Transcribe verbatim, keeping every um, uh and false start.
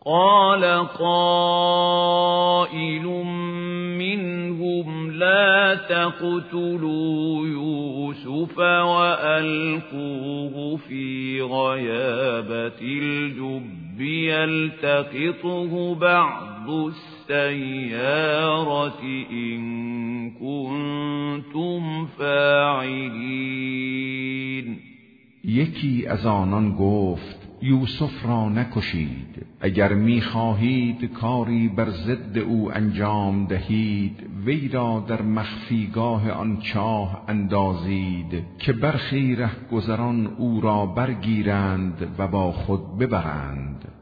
قال قائل منهم لا تقتلوا يوسف وألقوه في غيابة الجب يلتقطه بعض السيارة إن كنتم فاعلين. یکی از آنان گفت یوسف را نکشید، اگر می‌خواهید کاری بر ضد او انجام دهید وی را در مخفیگاه آن چاه اندازید که برخی رهگذران او را برگیرند و با خود ببرند.